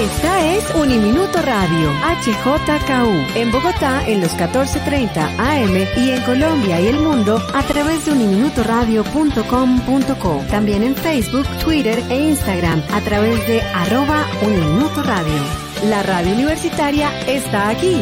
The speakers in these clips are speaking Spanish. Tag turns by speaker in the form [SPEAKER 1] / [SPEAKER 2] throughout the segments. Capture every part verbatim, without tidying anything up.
[SPEAKER 1] Esta es Uniminuto Radio, H J K U, en Bogotá en los catorce treinta A M y en Colombia y el mundo a través de uniminuto radio punto com punto co. También en Facebook, Twitter e Instagram a través de arroba Uniminuto Radio. La radio universitaria está aquí.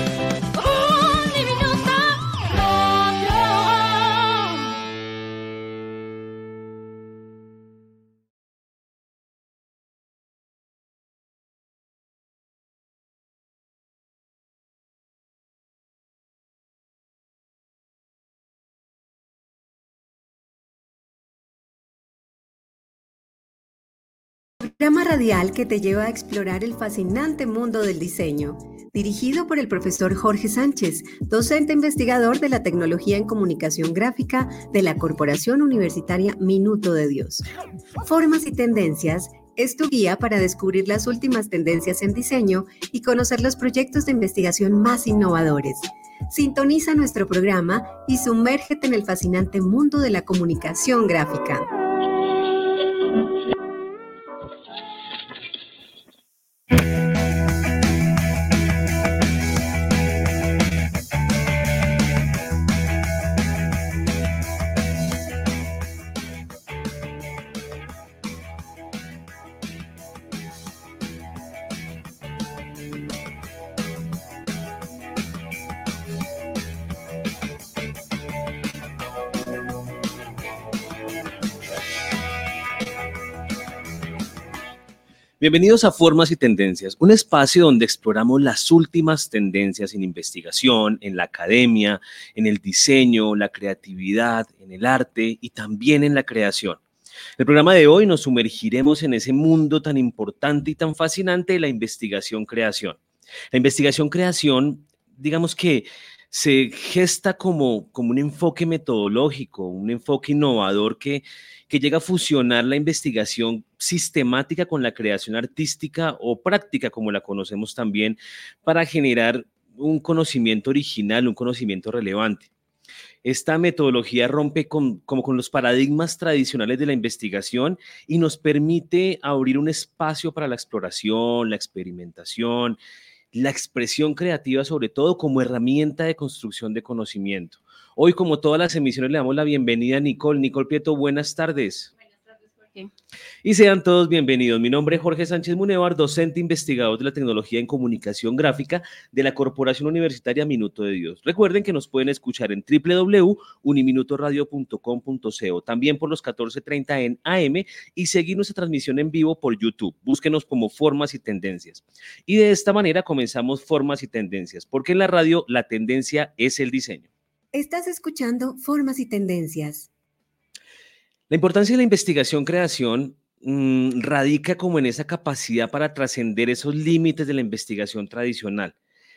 [SPEAKER 1] Programa radial que te lleva a explorar el fascinante mundo del diseño, dirigido por el profesor Jorge Sánchez, docente investigador de la tecnología en comunicación gráfica de la Corporación Universitaria Minuto de Dios. Formas y tendencias es tu guía para descubrir las últimas tendencias en diseño y conocer los proyectos de investigación más innovadores. Sintoniza nuestro programa y sumérgete en el fascinante mundo de la comunicación gráfica.
[SPEAKER 2] Bienvenidos a Formas y Tendencias, un espacio donde exploramos las últimas tendencias en investigación, en la academia, en el diseño, la creatividad, en el arte y también en la creación. En el programa de hoy nos sumergiremos en ese mundo tan importante y tan fascinante de la investigación-creación. La investigación-creación, digamos que se gesta como, como un enfoque metodológico, un enfoque innovador que, que llega a fusionar la investigación sistemática con la creación artística o práctica, como la conocemos también, para generar un conocimiento original, un conocimiento relevante. Esta metodología rompe con, como con los paradigmas tradicionales de la investigación y nos permite abrir un espacio para la exploración, la experimentación, la expresión creativa, sobre todo como herramienta de construcción de conocimiento. Hoy, como todas las emisiones, le damos la bienvenida a Nicole. Nicole Prieto, buenas tardes. Buenas tardes, Jorge. Y sean todos bienvenidos. Mi nombre es Jorge Sánchez Munevar, docente investigador de la tecnología en comunicación gráfica de la Corporación Universitaria Minuto de Dios. Recuerden que nos pueden escuchar en doble u doble u doble u punto uniminuto radio punto com punto co, también por los catorce treinta en A M y seguir nuestra transmisión en vivo por YouTube. Búsquenos como Formas y Tendencias. Y de esta manera comenzamos Formas y Tendencias, porque en la radio la tendencia es el diseño.
[SPEAKER 1] Estás escuchando Formas y Tendencias.
[SPEAKER 2] La importancia de la investigación-creación mmm, radica como en esa capacidad para trascender esos límites de la investigación tradicional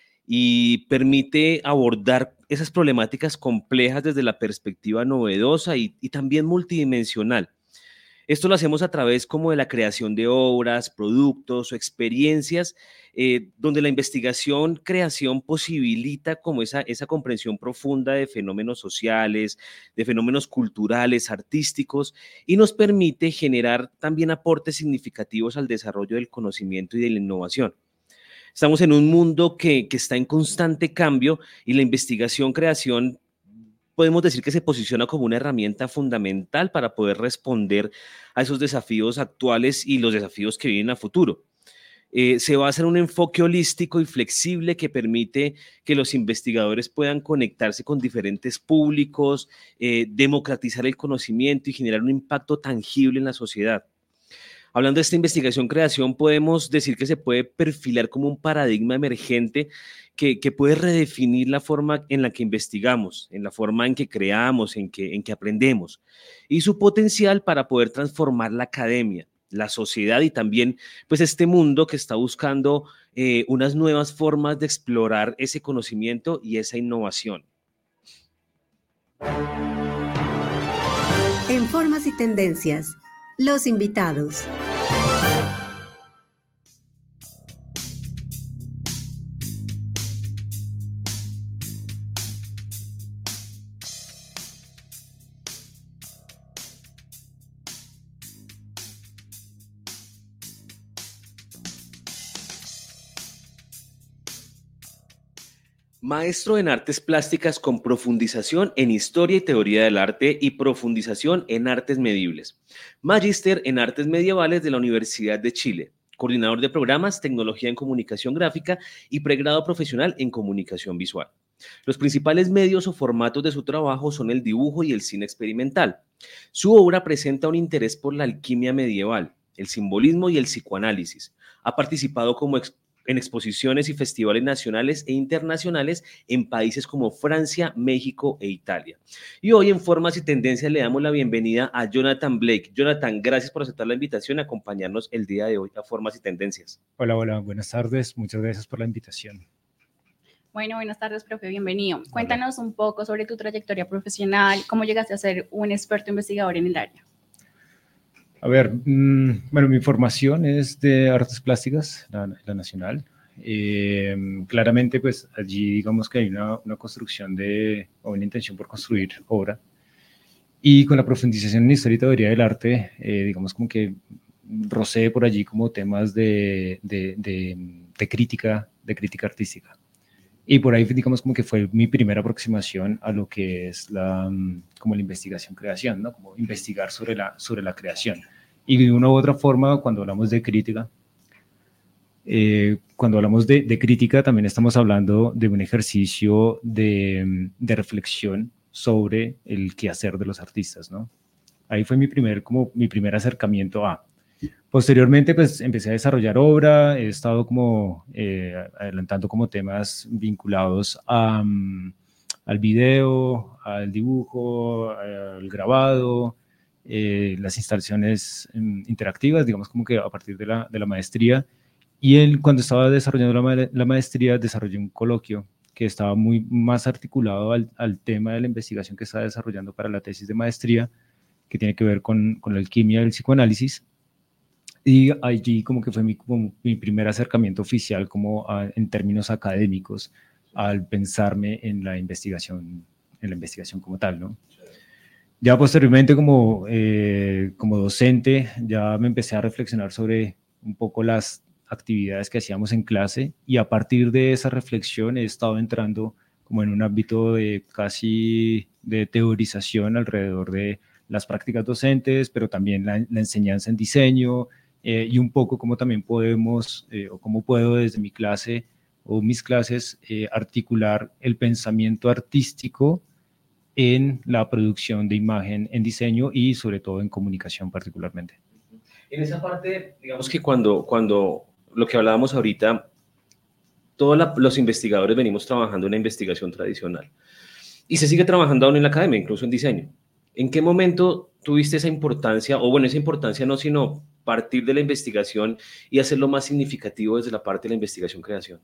[SPEAKER 2] y permite abordar esas problemáticas complejas desde la perspectiva novedosa y, y también multidimensional. Esto lo hacemos a través como de la creación de obras, productos o experiencias, eh, donde la investigación, creación posibilita como esa, esa comprensión profunda de fenómenos sociales, de fenómenos culturales, artísticos, y nos permite generar también aportes significativos al desarrollo del conocimiento y de la innovación. Estamos en un mundo que, que está en constante cambio y la investigación, creación, podemos decir que se posiciona como una herramienta fundamental para poder responder a esos desafíos actuales y los desafíos que vienen a futuro. Eh, se basa en un enfoque holístico y flexible que permite que los investigadores puedan conectarse con diferentes públicos, eh, democratizar el conocimiento y generar un impacto tangible en la sociedad. Hablando de esta investigación-creación, podemos decir que se puede perfilar como un paradigma emergente que, que puede redefinir la forma en la que investigamos, en la forma en que creamos, en que, en que aprendemos, y su potencial para poder transformar la academia, la sociedad y también pues, este mundo que está buscando eh, unas nuevas formas de explorar ese conocimiento y esa innovación.
[SPEAKER 1] En Formas y Tendencias, los invitados.
[SPEAKER 2] Maestro en artes plásticas con profundización en historia y teoría del arte y profundización en artes medibles. Magíster en artes medievales de la Universidad de Chile. Coordinador de programas, tecnología en comunicación gráfica y pregrado profesional en comunicación visual. Los principales medios o formatos de su trabajo son el dibujo y el cine experimental. Su obra presenta un interés por la alquimia medieval, el simbolismo y el psicoanálisis. Ha participado como ex en exposiciones y festivales nacionales e internacionales en países como Francia, México e Italia. Y hoy en Formas y Tendencias le damos la bienvenida a Jonathan Blake. Jonathan, gracias por aceptar la invitación a acompañarnos el día de hoy a Formas y Tendencias.
[SPEAKER 3] Hola, hola, buenas tardes. Muchas gracias por la invitación.
[SPEAKER 4] Bueno, buenas tardes, profe, bienvenido. Hola. Cuéntanos un poco sobre tu trayectoria profesional, cómo llegaste a ser un experto investigador en el área.
[SPEAKER 3] A ver, mmm, bueno, mi formación es de artes plásticas, la, la nacional. Eh, claramente, pues allí digamos que hay una, una construcción de, o una intención por construir obra. Y con la profundización en historia y teoría del arte, eh, digamos como que rocé por allí como temas de, de, de, de crítica, de crítica artística. Y por ahí, digamos, como que fue mi primera aproximación a lo que es la, como la investigación-creación, ¿no? Como investigar sobre la, sobre la creación. Y de una u otra forma, cuando hablamos de crítica, eh, cuando hablamos de, de crítica, también estamos hablando de un ejercicio de, de reflexión sobre el quehacer de los artistas, ¿no? Ahí fue mi primer, como mi primer acercamiento a... Posteriormente, pues, empecé a desarrollar obra, he estado como eh, adelantando como temas vinculados a, um, al video, al dibujo, al grabado, eh, las instalaciones um, interactivas, digamos como que a partir de la, de la maestría. Y él, cuando estaba desarrollando la, ma la maestría, desarrollé un coloquio que estaba muy más articulado al, al tema de la investigación que estaba desarrollando para la tesis de maestría, que tiene que ver con, con la alquimia del psicoanálisis. Y allí como que fue mi, como mi primer acercamiento oficial como a, en términos académicos al pensarme en la investigación, en la investigación como tal, ¿no? Ya posteriormente como, eh, como docente ya me empecé a reflexionar sobre un poco las actividades que hacíamos en clase y a partir de esa reflexión he estado entrando como en un ámbito de casi de teorización alrededor de las prácticas docentes, pero también la, la enseñanza en diseño, Eh, y un poco cómo también podemos, eh, o cómo puedo desde mi clase o mis clases eh, articular el pensamiento artístico en la producción de imagen en diseño y sobre todo en comunicación particularmente.
[SPEAKER 2] En esa parte, digamos que cuando, cuando lo que hablábamos ahorita, todos la, los investigadores venimos trabajando en una investigación tradicional y se sigue trabajando aún en la academia, incluso en diseño. ¿En qué momento tuviste esa importancia, o bueno, esa importancia no, sino partir de la investigación y hacerlo más significativo desde la parte de la investigación-creación?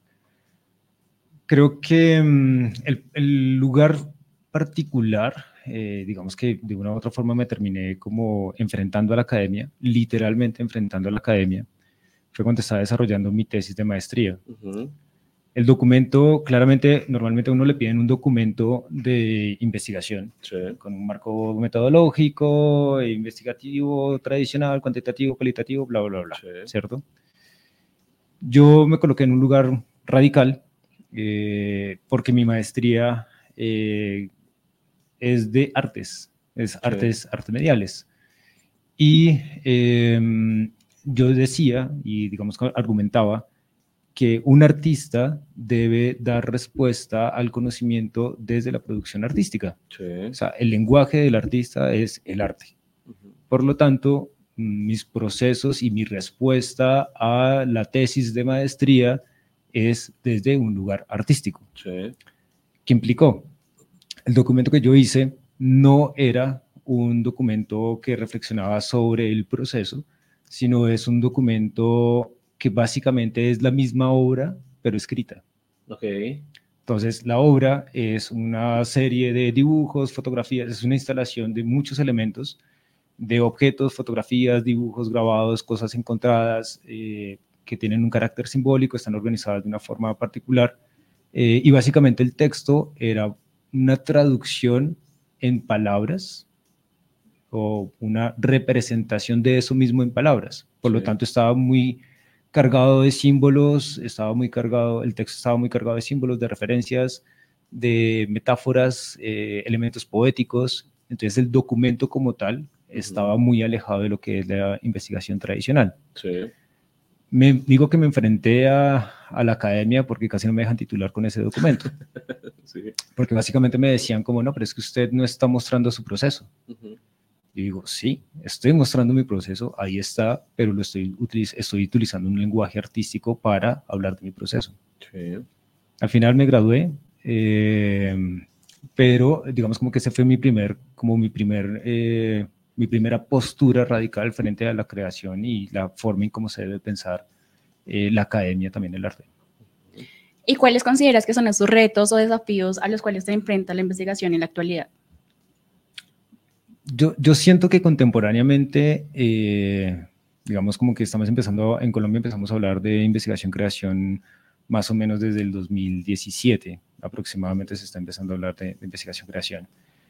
[SPEAKER 3] Creo que um, el, el lugar particular, eh, digamos que de una u otra forma me terminé como enfrentando a la academia, literalmente enfrentando a la academia, fue cuando estaba desarrollando mi tesis de maestría. Uh-huh. El documento, claramente, normalmente a uno le piden un documento de investigación, sí, con un marco metodológico, investigativo, tradicional, cuantitativo, cualitativo, bla, bla, bla, sí, ¿cierto? Yo me coloqué en un lugar radical eh, porque mi maestría eh, es de artes, es sí, artes, artes mediales. Y eh, yo decía, y digamos que argumentaba, que un artista debe dar respuesta al conocimiento desde la producción artística. Sí. O sea, el lenguaje del artista es el arte. Uh-huh. Por lo tanto, mis procesos y mi respuesta a la tesis de maestría es desde un lugar artístico. Sí. ¿Qué implicó? El documento que yo hice no era un documento que reflexionaba sobre el proceso, sino es un documento que básicamente es la misma obra, pero escrita.
[SPEAKER 2] Okay.
[SPEAKER 3] Entonces, la obra es una serie de dibujos, fotografías, es una instalación de muchos elementos, de objetos, fotografías, dibujos, grabados, cosas encontradas, eh, que tienen un carácter simbólico, están organizadas de una forma particular, eh, y básicamente el texto era una traducción en palabras, o una representación de eso mismo en palabras. Por sí, lo tanto, estaba muy cargado de símbolos, estaba muy cargado, el texto estaba muy cargado de símbolos, de referencias, de metáforas, eh, elementos poéticos. Entonces el documento como tal estaba muy alejado de lo que es la investigación tradicional.
[SPEAKER 2] Sí.
[SPEAKER 3] Me digo que me enfrenté a, a la academia porque casi no me dejan titular con ese documento. Sí. Porque básicamente me decían como, no, pero es que usted no está mostrando su proceso. Uh-huh. Y digo, sí, estoy mostrando mi proceso, ahí está, pero lo estoy, utiliz estoy utilizando un lenguaje artístico para hablar de mi proceso. Sí. Al final me gradué, eh, pero digamos como que ese fue mi primer, como mi primer, eh, mi primera postura radical frente a la creación y la forma en cómo se debe pensar eh, la academia también el arte.
[SPEAKER 4] ¿Y cuáles consideras que son esos retos o desafíos a los cuales se enfrenta la investigación en la actualidad?
[SPEAKER 3] Yo, yo siento que contemporáneamente, eh, digamos como que estamos empezando, en Colombia empezamos a hablar de investigación-creación más o menos desde el dos mil diecisiete, aproximadamente se está empezando a hablar de, de investigación-creación.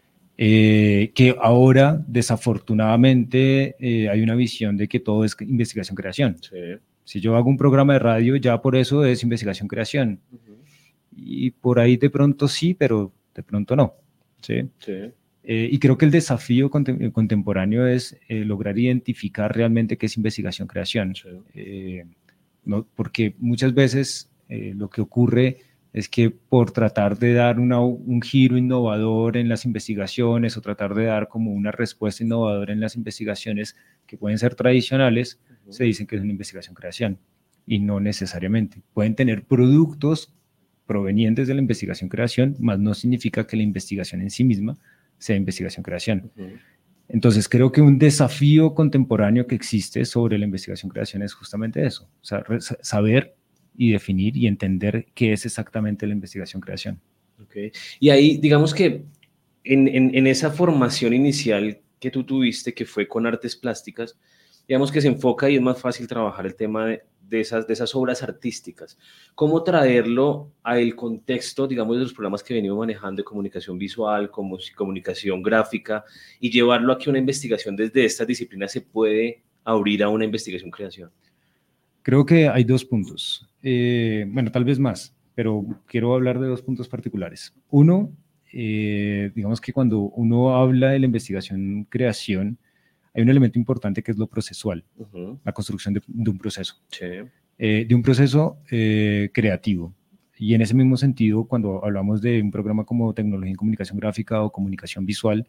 [SPEAKER 3] Eh, que ahora, desafortunadamente, eh, hay una visión de que todo es investigación-creación. Sí. Si yo hago un programa de radio, ya por eso es investigación-creación. Uh-huh. Y por ahí de pronto sí, pero de pronto no. ¿Sí? Sí. Eh, y creo que el desafío contem contemporáneo es eh, lograr identificar realmente qué es investigación-creación. Sí. Eh, no, porque muchas veces eh, lo que ocurre es que por tratar de dar una, un giro innovador en las investigaciones o tratar de dar como una respuesta innovadora en las investigaciones que pueden ser tradicionales, uh-huh. se dicen que es una investigación-creación. Y no necesariamente. Pueden tener productos provenientes de la investigación-creación, más no significa que la investigación en sí misma sea investigación-creación. Uh-huh. Entonces, creo que un desafío contemporáneo que existe sobre la investigación-creación es justamente eso, o sea, saber y definir y entender qué es exactamente la investigación-creación.
[SPEAKER 2] Okay. Y ahí, digamos que en, en, en esa formación inicial que tú tuviste, que fue con artes plásticas, digamos que se enfoca y es más fácil trabajar el tema de, de, esas, de esas obras artísticas. ¿Cómo traerlo al contexto, digamos, de los programas que venimos manejando de comunicación visual, como comunicación gráfica, y llevarlo a que una investigación desde estas disciplinas se puede abrir a una investigación-creación?
[SPEAKER 3] Creo que hay dos puntos. Eh, bueno, tal vez más, pero quiero hablar de dos puntos particulares. Uno, eh, digamos que cuando uno habla de la investigación-creación, hay un elemento importante que es lo procesual, uh-huh. la construcción de, de un proceso, sí. eh, de un proceso eh, creativo. Y en ese mismo sentido, cuando hablamos de un programa como Tecnología en Comunicación Gráfica o Comunicación Visual,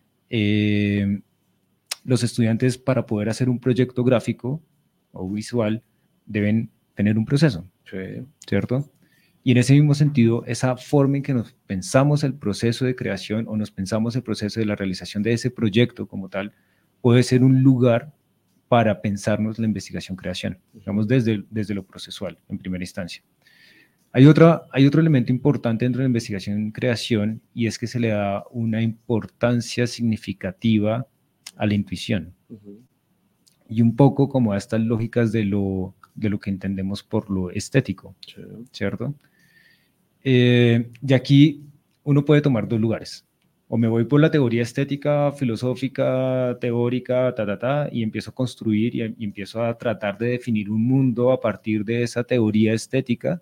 [SPEAKER 3] eh, los estudiantes para poder hacer un proyecto gráfico o visual deben tener un proceso, sí. ¿cierto? Y en ese mismo sentido, esa forma en que nos pensamos el proceso de creación o nos pensamos el proceso de la realización de ese proyecto como tal, puede ser un lugar para pensarnos la investigación-creación, digamos, desde, desde lo procesual, en primera instancia. Hay, otra, hay otro elemento importante dentro de la investigación-creación y es que se le da una importancia significativa a la intuición. Uh-huh. Y un poco como a estas lógicas de lo, de lo que entendemos por lo estético, sí. ¿cierto? Eh, y aquí uno puede tomar dos lugares. O me voy por la teoría estética, filosófica, teórica, ta, ta, ta, y empiezo a construir y, y empiezo a tratar de definir un mundo a partir de esa teoría estética,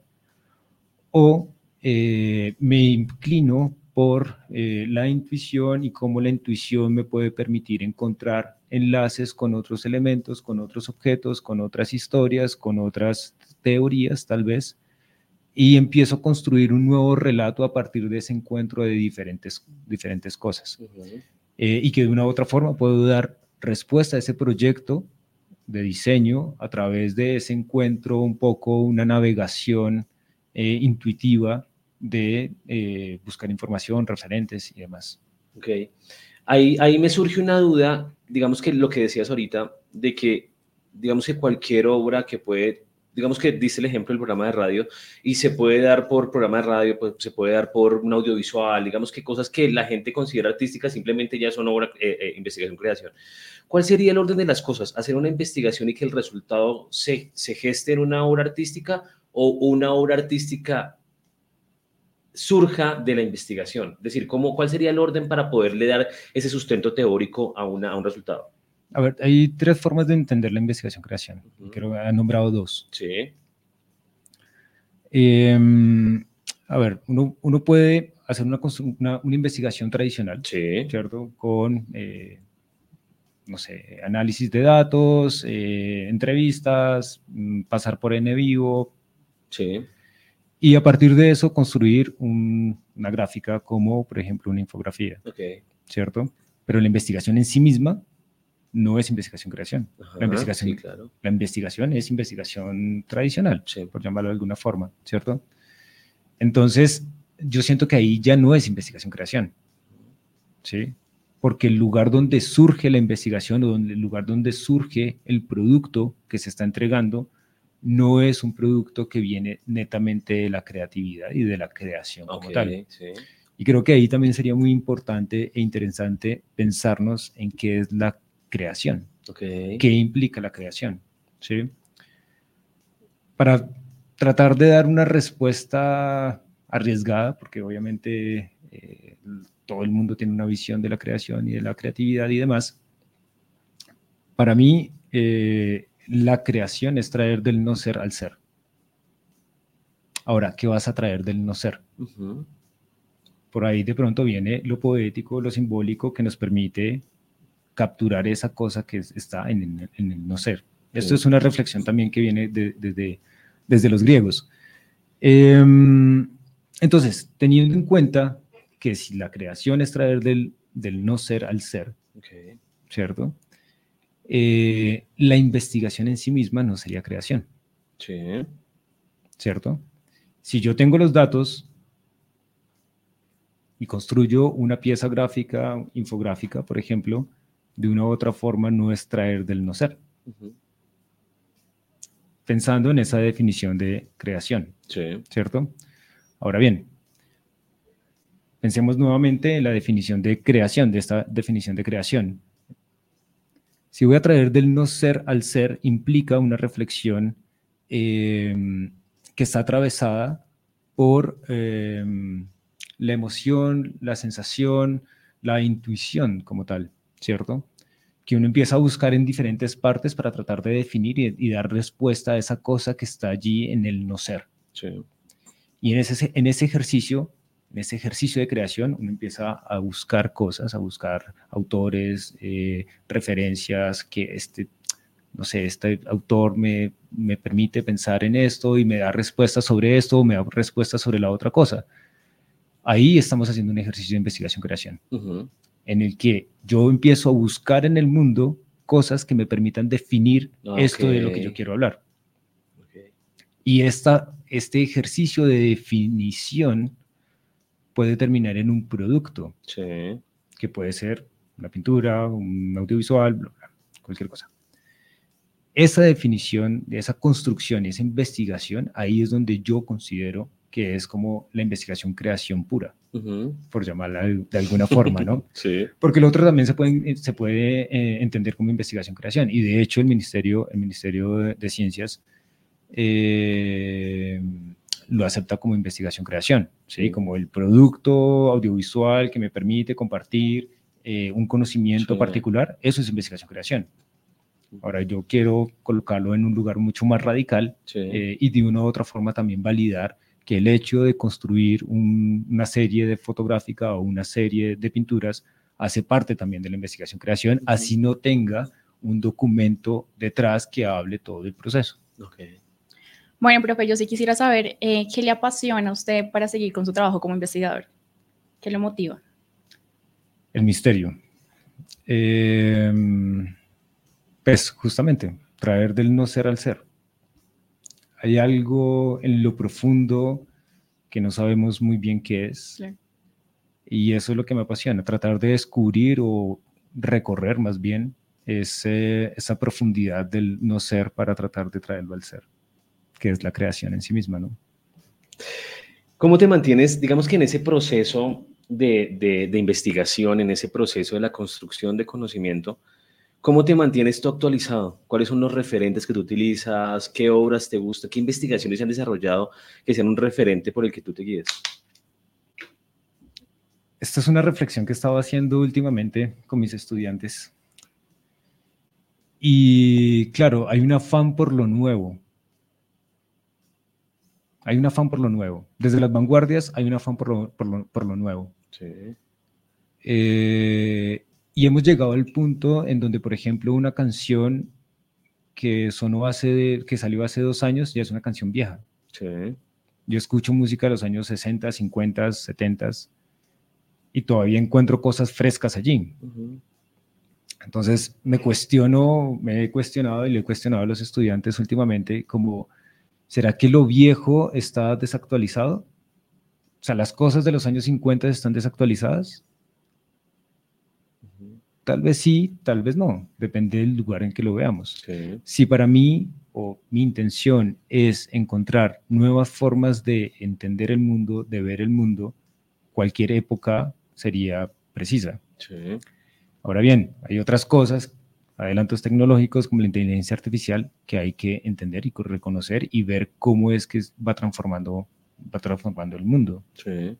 [SPEAKER 3] o eh, me inclino por eh, la intuición y cómo la intuición me puede permitir encontrar enlaces con otros elementos, con otros objetos, con otras historias, con otras teorías tal vez, y empiezo a construir un nuevo relato a partir de ese encuentro de diferentes, diferentes cosas. Uh-huh. eh, y que de una u otra forma puedo dar respuesta a ese proyecto de diseño a través de ese encuentro, un poco una navegación eh, intuitiva de eh, buscar información, referentes y demás.
[SPEAKER 2] Ok. Ahí, ahí me surge una duda, digamos que lo que decías ahorita, de que, digamos que cualquier obra que puede, digamos que diste el ejemplo del programa de radio, y se puede dar por programa de radio, pues se puede dar por un audiovisual, digamos que cosas que la gente considera artísticas simplemente ya son obra, eh, eh, investigación, creación. ¿Cuál sería el orden de las cosas? ¿Hacer una investigación y que el resultado se, se geste en una obra artística o una obra artística surja de la investigación? Es decir, ¿cómo, ¿cuál sería el orden para poderle dar ese sustento teórico a, una, a un resultado?
[SPEAKER 3] A ver, hay tres formas de entender la investigación-creación.
[SPEAKER 2] Uh-huh.
[SPEAKER 3] Creo que han nombrado dos.
[SPEAKER 2] Sí.
[SPEAKER 3] Eh, a ver, uno, uno puede hacer una, una, una investigación tradicional,
[SPEAKER 2] sí.
[SPEAKER 3] ¿cierto? Con, eh, no sé, análisis de datos, eh, entrevistas, pasar por N vivo.
[SPEAKER 2] Sí.
[SPEAKER 3] Y a partir de eso construir un, una gráfica como, por ejemplo, una infografía,
[SPEAKER 2] okay.
[SPEAKER 3] ¿cierto? Pero la investigación en sí misma no es investigación-creación. La investigación,
[SPEAKER 2] sí, claro.
[SPEAKER 3] la investigación es investigación tradicional,
[SPEAKER 2] sí.
[SPEAKER 3] por llamarlo de alguna forma, ¿cierto? Entonces, yo siento que ahí ya no es investigación-creación, ¿sí? Porque el lugar donde surge la investigación o donde, el lugar donde surge el producto que se está entregando no es un producto que viene netamente de la creatividad y de la creación como
[SPEAKER 2] okay,
[SPEAKER 3] tal.
[SPEAKER 2] Sí.
[SPEAKER 3] Y creo que ahí también sería muy importante e interesante pensarnos en qué es la creación.
[SPEAKER 2] Okay.
[SPEAKER 3] ¿Qué implica la creación? ¿Sí? Para tratar de dar una respuesta arriesgada, porque obviamente eh, todo el mundo tiene una visión de la creación y de la creatividad y demás, para mí eh, la creación es traer del no ser al ser. Ahora, ¿qué vas a traer del no ser?
[SPEAKER 2] Uh-huh.
[SPEAKER 3] Por ahí de pronto viene lo poético, lo simbólico que nos permite capturar esa cosa que está en el, en el no ser. Sí. Esto es una reflexión también que viene de, de, de, desde los griegos. Eh, entonces, teniendo en cuenta que si la creación es traer del, del no ser al ser,
[SPEAKER 2] okay.
[SPEAKER 3] ¿cierto? Eh, la investigación en sí misma no sería creación.
[SPEAKER 2] Sí.
[SPEAKER 3] ¿Cierto? Si yo tengo los datos y construyo una pieza gráfica, infográfica, por ejemplo, de una u otra forma no es traer del no ser. Uh-huh. Pensando en esa definición de creación,
[SPEAKER 2] sí.
[SPEAKER 3] ¿cierto? Ahora bien, pensemos nuevamente en la definición de creación, de esta definición de creación. Si voy a traer del no ser al ser, implica una reflexión eh, que está atravesada por eh, la emoción, la sensación, la intuición como tal, ¿cierto? Que uno empieza a buscar en diferentes partes para tratar de definir y, y dar respuesta a esa cosa que está allí en el no ser.
[SPEAKER 2] Sí.
[SPEAKER 3] Y en ese, en ese ejercicio, en ese ejercicio de creación, uno empieza a buscar cosas, a buscar autores, eh, referencias, que este, no sé, este autor me, me permite pensar en esto y me da respuestas sobre esto, o me da respuestas sobre la otra cosa. Ahí estamos haciendo un ejercicio de investigación-creación, uh-huh. en el que yo empiezo a buscar en el mundo cosas que me permitan definir okay. esto de lo que yo quiero hablar. Okay. Y esta, este ejercicio de definición puede terminar en un producto,
[SPEAKER 2] sí.
[SPEAKER 3] que puede ser una pintura, un audiovisual, bla, bla, cualquier cosa. Esa definición, esa construcción, esa investigación, ahí es donde yo considero que es como la investigación-creación pura, uh-huh. por llamarla de, de alguna forma, ¿no?
[SPEAKER 2] Sí.
[SPEAKER 3] Porque lo otro también se puede, se puede eh, entender como investigación-creación, y de hecho el Ministerio, el Ministerio de, de Ciencias eh, lo acepta como investigación-creación, ¿sí? Sí. Como el producto audiovisual que me permite compartir eh, un conocimiento sí. particular, eso es investigación-creación. Ahora yo quiero colocarlo en un lugar mucho más radical sí. eh, y de una u otra forma también validar que el hecho de construir un, una serie de fotográfica o una serie de pinturas hace parte también de la investigación-creación, uh-huh. así no tenga un documento detrás que hable todo el proceso.
[SPEAKER 2] Okay.
[SPEAKER 4] Bueno, profe, yo sí quisiera saber eh, qué le apasiona a usted para seguir con su trabajo como investigador. ¿Qué lo motiva?
[SPEAKER 3] El misterio. Eh, pues justamente, traer del no ser al ser. Hay algo en lo profundo que no sabemos muy bien qué es. Sí. Y eso es lo que me apasiona, tratar de descubrir o recorrer más bien ese, esa profundidad del no ser para tratar de traerlo al ser, que es la creación en sí misma, ¿no?
[SPEAKER 2] ¿Cómo te mantienes, digamos que en ese proceso de, de, de investigación, en ese proceso de la construcción de conocimiento, cómo te mantienes tú actualizado? ¿Cuáles son los referentes que tú utilizas? ¿Qué obras te gustan? ¿Qué investigaciones se han desarrollado que sean un referente por el que tú te guíes?
[SPEAKER 3] Esta es una reflexión que he estado haciendo últimamente con mis estudiantes Y claro, hay un afán por lo nuevo. Hay un afán por lo nuevo. Desde las vanguardias hay un afán por lo, por lo, por lo nuevo.
[SPEAKER 2] Sí.
[SPEAKER 3] Eh, y hemos llegado al punto en donde, por ejemplo, una canción que sonó hace, de, que salió hace dos años ya es una canción vieja.
[SPEAKER 2] Sí.
[SPEAKER 3] Yo escucho música de los años sesenta, cincuenta, setenta y todavía encuentro cosas frescas allí. Uh-huh. Entonces me cuestiono, me he cuestionado y le he cuestionado a los estudiantes últimamente como, ¿será que lo viejo está desactualizado? O sea, ¿las cosas de los años cincuenta están desactualizadas? Uh-huh. Tal vez sí, tal vez no, depende del lugar en que lo veamos. Sí. Si para mí o mi intención es encontrar nuevas formas de entender el mundo, de ver el mundo, cualquier época sería precisa. Sí. Ahora bien, hay otras cosas, adelantos tecnológicos como la inteligencia artificial que hay que entender y reconocer y ver cómo es que va transformando, va transformando el mundo. Sí.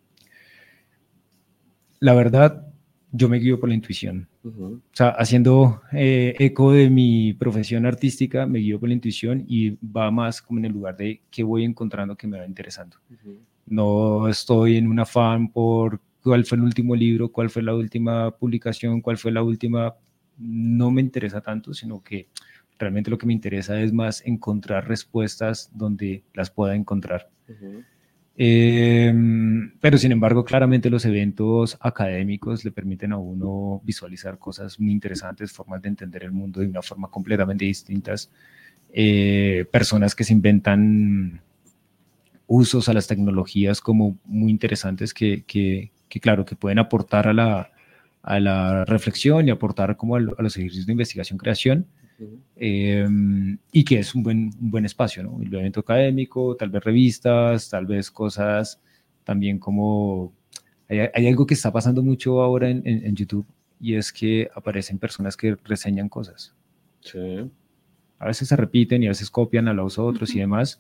[SPEAKER 3] La verdad, yo me guío por la intuición. Uh-huh. O sea, haciendo eh, eco de mi profesión artística, me guío por la intuición y va más como en el lugar de qué voy encontrando que me va interesando. Uh-huh. No estoy en un afán por cuál fue el último libro, cuál fue la última publicación, cuál fue la última... No me interesa tanto, sino que realmente lo que me interesa es más encontrar respuestas donde las pueda encontrar. Uh-huh. Eh, pero sin embargo, claramente los eventos académicos le permiten a uno visualizar cosas muy interesantes, formas de entender el mundo de una forma completamente distintas, eh, personas que se inventan usos a las tecnologías como muy interesantes que, que, que claro, que pueden aportar a la, a la reflexión y aportar como a, a los ejercicios de investigación-creación. Eh, y que es un buen, un buen espacio, ¿no? El evento académico, tal vez revistas, tal vez cosas también como... Hay, hay algo que está pasando mucho ahora en, en, en YouTube y es que aparecen personas que reseñan cosas. Sí. A veces se repiten y a veces copian a los otros uh-huh. y demás,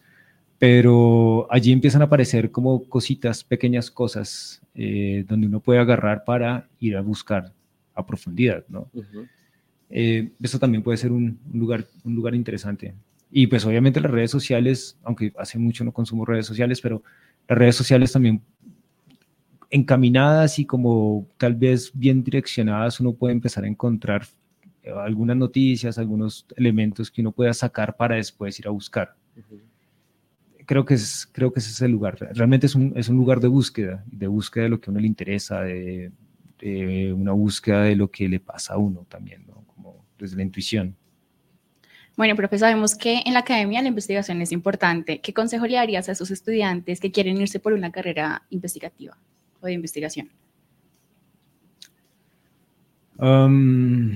[SPEAKER 3] pero allí empiezan a aparecer como cositas, pequeñas cosas eh, donde uno puede agarrar para ir a buscar a profundidad, ¿no? Uh-huh. Eh, eso también puede ser un, un, lugar, un lugar interesante. Y pues obviamente las redes sociales, aunque hace mucho no consumo redes sociales, pero las redes sociales también encaminadas y como tal vez bien direccionadas, uno puede empezar a encontrar algunas noticias, algunos elementos que uno pueda sacar para después ir a buscar. Uh-huh. Creo que, es, creo que ese es el lugar. Realmente es un, es un lugar de búsqueda, de búsqueda de lo que a uno le interesa, de, de una búsqueda de lo que le pasa a uno también, ¿no? Desde la intuición.
[SPEAKER 4] Bueno, profe, sabemos que en la academia la investigación es importante. ¿Qué consejo le darías a esos estudiantes que quieren irse por una carrera investigativa o de investigación?
[SPEAKER 3] Um,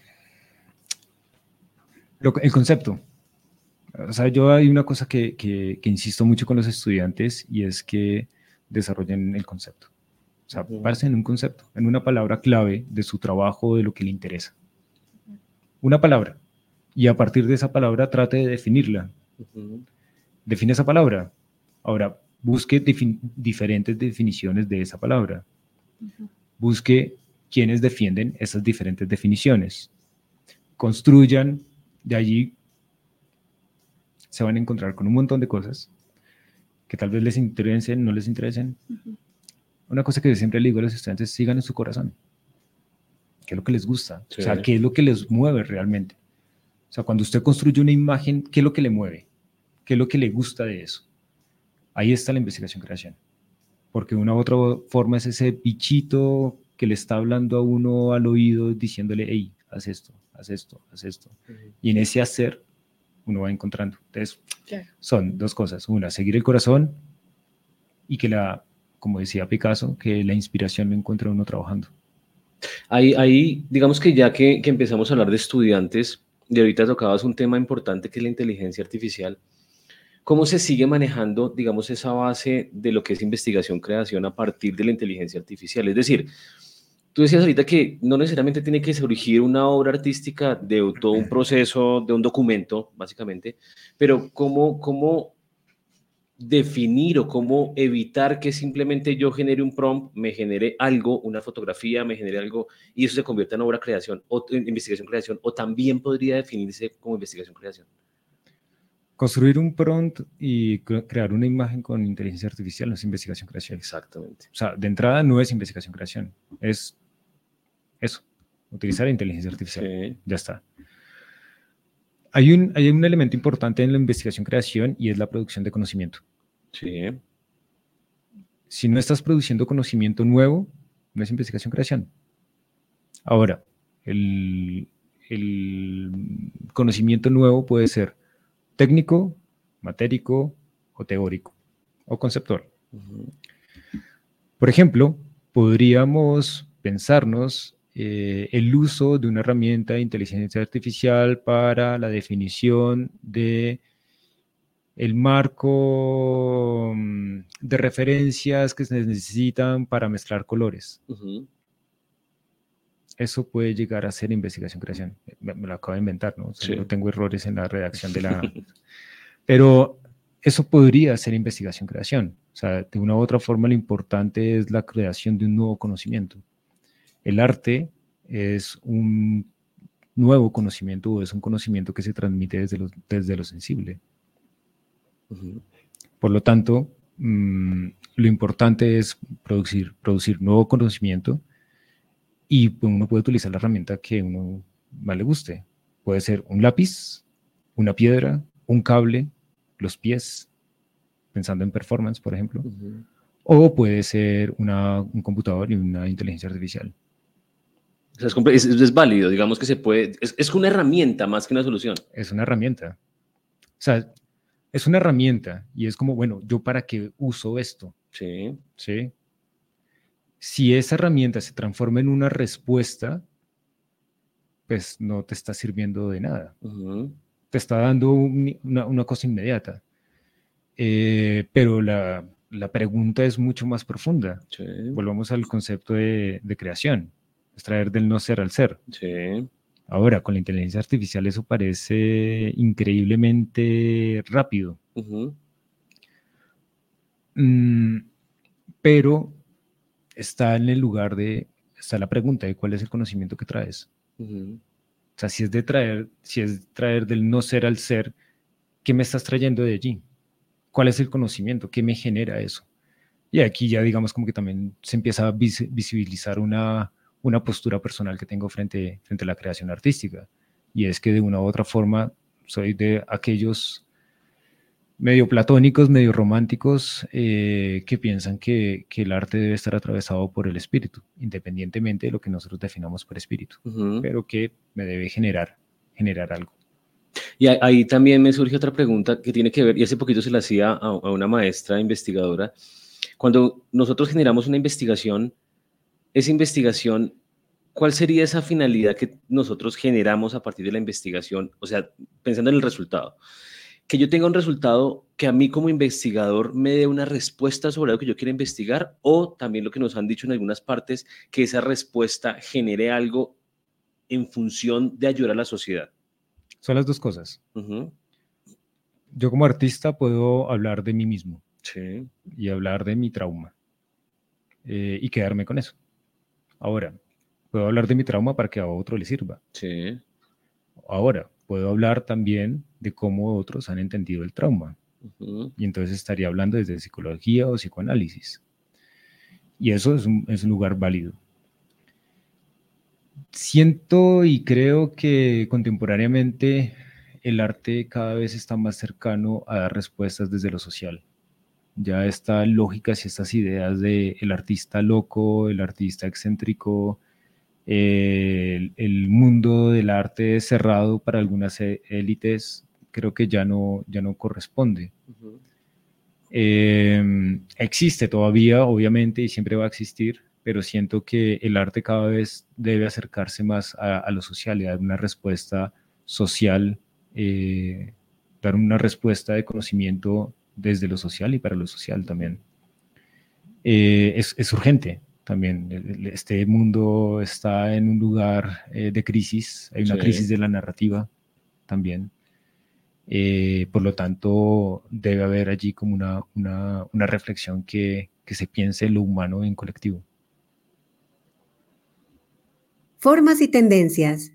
[SPEAKER 3] lo, el concepto. O sea, yo hay una cosa que, que, que insisto mucho con los estudiantes y es que desarrollen el concepto. O sea, uh-huh. Párense en un concepto, en una palabra clave de su trabajo, de lo que le interesa. Una palabra, y a partir de esa palabra trate de definirla. Uh-huh. Define esa palabra. Ahora, busque defin- diferentes definiciones de esa palabra. Uh-huh. Busque quienes defienden esas diferentes definiciones. Construyan, de allí se van a encontrar con un montón de cosas que tal vez les interesen, no les interesen. Uh-huh. Una cosa que yo siempre le digo a los estudiantes, sigan en su corazón. ¿Qué es lo que les gusta? Sí. O sea, ¿qué es lo que les mueve realmente? O sea, cuando usted construye una imagen, ¿qué es lo que le mueve? ¿Qué es lo que le gusta de eso? Ahí está la investigación-creación. Porque de una u otra forma es ese bichito que le está hablando a uno al oído, diciéndole, hey, haz esto, haz esto, haz esto. Uh-huh. Y en ese hacer, uno va encontrando. Entonces, claro. Son dos cosas. Una, seguir el corazón y que la, como decía Picasso, que la inspiración lo encuentra uno trabajando.
[SPEAKER 2] Ahí, ahí, digamos que ya que, que empezamos a hablar de estudiantes, y ahorita tocabas un tema importante que es la inteligencia artificial, ¿cómo se sigue manejando, digamos, esa base de lo que es investigación-creación a partir de la inteligencia artificial? Es decir, tú decías ahorita que no necesariamente tiene que surgir una obra artística de todo un proceso, de un documento, básicamente, pero ¿cómo, cómo definir o cómo evitar que simplemente yo genere un prompt, me genere algo, una fotografía, me genere algo y eso se convierta en obra creación o en investigación creación, o también podría definirse como investigación creación?
[SPEAKER 3] Construir un prompt y crear una imagen con inteligencia artificial no es investigación creación.
[SPEAKER 2] Exactamente.
[SPEAKER 3] O sea, de entrada no es investigación creación, es eso, utilizar inteligencia artificial. Sí. Ya está. Hay un, hay un elemento importante en la investigación-creación y es la producción de conocimiento.
[SPEAKER 2] Sí.
[SPEAKER 3] Si no estás produciendo conocimiento nuevo, no es investigación-creación. Ahora, el, el conocimiento nuevo puede ser técnico, matérico o teórico o conceptual. Uh-huh. Por ejemplo, podríamos pensarnos Eh, el uso de una herramienta de inteligencia artificial para la definición de el marco de referencias que se necesitan para mezclar colores. Uh-huh. Eso puede llegar a ser investigación-creación. Me, me lo acabo de inventar, ¿no? O sea, sí. No tengo errores en la redacción de la... Pero eso podría ser investigación-creación. O sea, de una u otra forma lo importante es la creación de un nuevo conocimiento. El arte es un nuevo conocimiento o es un conocimiento que se transmite desde lo, desde lo sensible. Uh-huh. Por lo tanto, mmm, lo importante es producir, producir nuevo conocimiento y uno puede utilizar la herramienta que a uno más le guste. Puede ser un lápiz, una piedra, un cable, los pies, pensando en performance, por ejemplo, uh-huh. O puede ser una, un computador y una inteligencia artificial.
[SPEAKER 2] O sea, es, es, es válido, digamos que se puede, es, es una herramienta más que una solución.
[SPEAKER 3] Es una herramienta. O sea, es una herramienta y es como, bueno, ¿yo para qué uso esto?
[SPEAKER 2] Sí.
[SPEAKER 3] ¿Sí? Si esa herramienta se transforma en una respuesta, pues no te está sirviendo de nada. Uh-huh. Te está dando un, una, una cosa inmediata. Eh, pero la, la pregunta es mucho más profunda.
[SPEAKER 2] Sí.
[SPEAKER 3] Volvamos al concepto de, de creación. Extraer del no ser al ser.
[SPEAKER 2] Sí.
[SPEAKER 3] Ahora, con la inteligencia artificial eso parece increíblemente rápido.
[SPEAKER 2] Uh-huh.
[SPEAKER 3] Mm, pero está en el lugar de, está la pregunta de cuál es el conocimiento que traes.
[SPEAKER 2] Uh-huh.
[SPEAKER 3] O sea, si es de traer, si es traer del no ser al ser, ¿qué me estás trayendo de allí? ¿Cuál es el conocimiento? ¿Qué me genera eso? Y aquí ya digamos como que también se empieza a vis- visibilizar una... una postura personal que tengo frente, frente a la creación artística. Y es que de una u otra forma soy de aquellos medio platónicos, medio románticos, eh, que piensan que, que el arte debe estar atravesado por el espíritu, independientemente de lo que nosotros definamos por espíritu, uh-huh. Pero que me debe generar, generar algo.
[SPEAKER 2] Y ahí también me surge otra pregunta que tiene que ver, y hace poquito se la hacía a, a una maestra investigadora. Cuando nosotros generamos una investigación, esa investigación, ¿cuál sería esa finalidad que nosotros generamos a partir de la investigación? O sea, pensando en el resultado. Que yo tenga un resultado que a mí como investigador me dé una respuesta sobre lo que yo quiero investigar, o también lo que nos han dicho en algunas partes, que esa respuesta genere algo en función de ayudar a la sociedad.
[SPEAKER 3] Son las dos cosas.
[SPEAKER 2] Uh-huh.
[SPEAKER 3] Yo como artista puedo hablar de mí mismo.
[SPEAKER 2] Sí.
[SPEAKER 3] Y hablar de mi trauma. Eh, y quedarme con eso. Ahora, puedo hablar de mi trauma para que a otro le sirva.
[SPEAKER 2] Sí.
[SPEAKER 3] Ahora, puedo hablar también de cómo otros han entendido el trauma.
[SPEAKER 2] Uh-huh.
[SPEAKER 3] Y entonces estaría hablando desde psicología o psicoanálisis. Y eso es un, es un lugar válido. Siento y creo que contemporáneamente el arte cada vez está más cercano a dar respuestas desde lo social. Ya estas lógicas y estas ideas de el artista loco, el artista excéntrico, eh, el, el mundo del arte cerrado para algunas élites, creo que ya no, ya no corresponde. Uh-huh. Eh, existe todavía, obviamente, y siempre va a existir, pero siento que el arte cada vez debe acercarse más a, a lo social y dar una respuesta social, eh, dar una respuesta de conocimiento desde lo social y para lo social también. Eh, es, es urgente también. Este mundo está en un lugar eh, de crisis, hay una sí. crisis de la narrativa también. Eh, por lo tanto, debe haber allí como una, una, una reflexión que, que se piense lo humano en colectivo.
[SPEAKER 1] Formas y tendencias.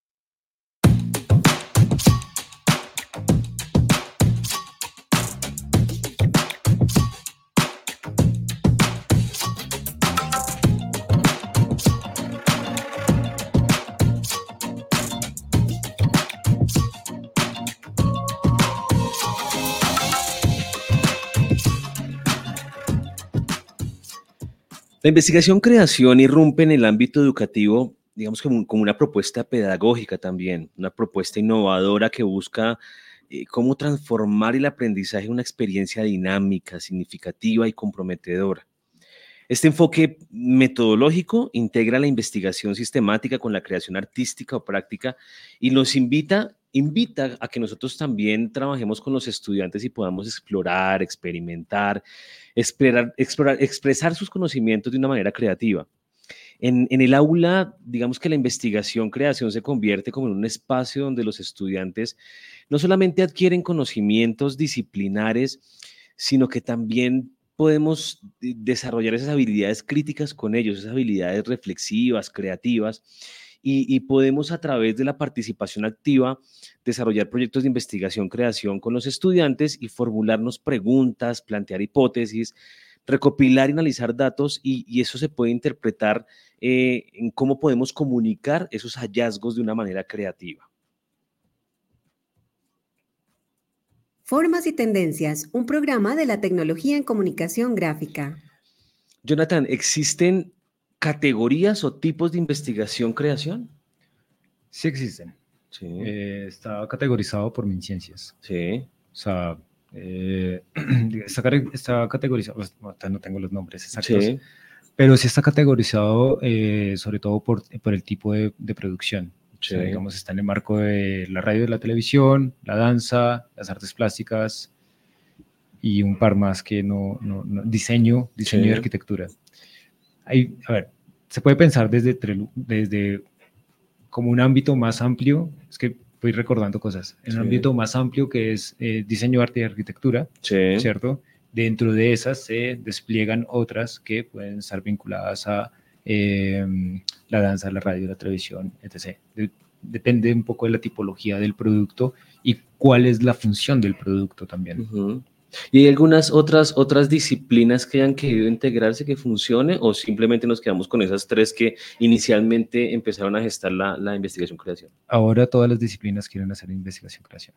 [SPEAKER 2] La investigación-creación irrumpe en el ámbito educativo, digamos, como, como una propuesta pedagógica también, una propuesta innovadora que busca eh, cómo transformar el aprendizaje en una experiencia dinámica, significativa y comprometedora. Este enfoque metodológico integra la investigación sistemática con la creación artística o práctica y nos invita, invita a que nosotros también trabajemos con los estudiantes y podamos explorar, experimentar, explorar, explorar, expresar sus conocimientos de una manera creativa. En, en el aula, digamos que la investigación, creación se convierte como en un espacio donde los estudiantes no solamente adquieren conocimientos disciplinares, sino que también podemos desarrollar esas habilidades críticas con ellos, esas habilidades reflexivas, creativas, y, y podemos a través de la participación activa desarrollar proyectos de investigación, creación con los estudiantes y formularnos preguntas, plantear hipótesis, recopilar y analizar datos y, y eso se puede interpretar eh, en cómo podemos comunicar esos hallazgos de una manera creativa.
[SPEAKER 1] Formas y tendencias, un programa de la tecnología en comunicación gráfica.
[SPEAKER 2] Jonathan, ¿existen categorías o tipos de investigación-creación?
[SPEAKER 3] Sí existen.
[SPEAKER 2] Sí.
[SPEAKER 3] Eh, está categorizado por MinCiencias.
[SPEAKER 2] Sí.
[SPEAKER 3] O sea, eh, está, está categorizado, pues, no tengo los nombres exactos, sí, pero sí está categorizado eh, sobre todo por, por el tipo de, de producción. Sí. O sea, digamos, está en el marco de la radio y la televisión, la danza, las artes plásticas y un par más que no, no, no diseño, diseño sí. y arquitectura. Hay, a ver, se puede pensar desde, desde como un ámbito más amplio, es que voy recordando cosas, en sí. un ámbito más amplio que es eh, diseño, arte y arquitectura, sí. ¿cierto? Dentro de esas se despliegan otras que pueden estar vinculadas a eh, la danza, la radio, la televisión, etcétera. De, depende un poco de la tipología del producto y cuál es la función del producto también.
[SPEAKER 2] Uh-huh. ¿Y hay algunas otras, otras disciplinas que hayan querido integrarse, que funcione, o simplemente nos quedamos con esas tres que inicialmente empezaron a gestar la, la investigación-creación?
[SPEAKER 3] Ahora todas las disciplinas quieren hacer investigación-creación.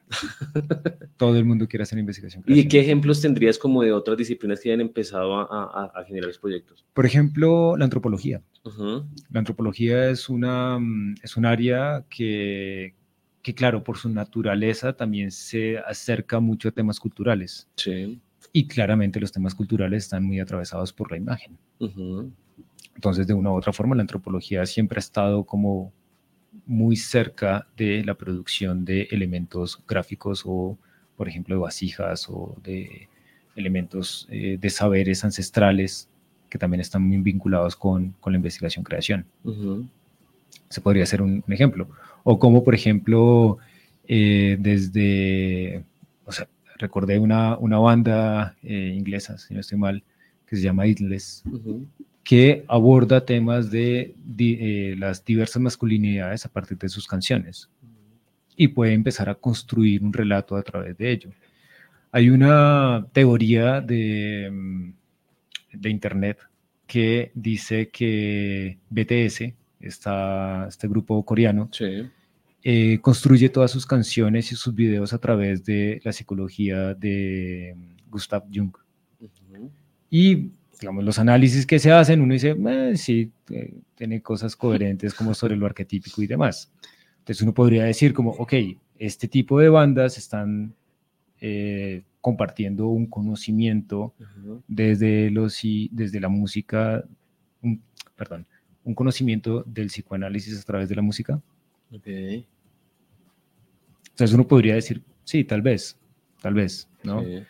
[SPEAKER 3] Todo el mundo quiere hacer investigación-creación.
[SPEAKER 2] ¿Y qué ejemplos tendrías como de otras disciplinas que hayan empezado a, a, a generar los proyectos?
[SPEAKER 3] Por ejemplo, la antropología. Uh-huh. La antropología es, una, es un área que... que claro, por su naturaleza también se acerca mucho a temas culturales.
[SPEAKER 2] Sí.
[SPEAKER 3] Y claramente los temas culturales están muy atravesados por la imagen. Uh-huh. Entonces, de una u otra forma, la antropología siempre ha estado como muy cerca de la producción de elementos gráficos o, por ejemplo, de vasijas o de elementos eh, de saberes ancestrales que también están muy vinculados con, con la investigación-creación. Uh-huh. Se podría hacer un, un ejemplo. O como, por ejemplo, eh, desde, o sea, recordé una, una banda eh, inglesa, si no estoy mal, que se llama Idles, uh-huh. que aborda temas de, de eh, las diversas masculinidades a partir de sus canciones. Uh-huh. Y puede empezar a construir un relato a través de ello. Hay una teoría de, de Internet que dice que B T S, esta, este grupo coreano,
[SPEAKER 2] sí.
[SPEAKER 3] eh, construye todas sus canciones y sus videos a través de la psicología de Gustav Jung. Uh-huh. Y, digamos, los análisis que se hacen, uno dice, eh, sí, eh, tiene cosas coherentes como sobre lo arquetípico y demás. Entonces uno podría decir como, ok, este tipo de bandas están eh, compartiendo un conocimiento uh-huh. desde, los, desde la música, un, perdón, un conocimiento del psicoanálisis a través de la música.
[SPEAKER 2] Okay.
[SPEAKER 3] Entonces uno podría decir, sí, tal vez, tal vez, ¿no? Sí.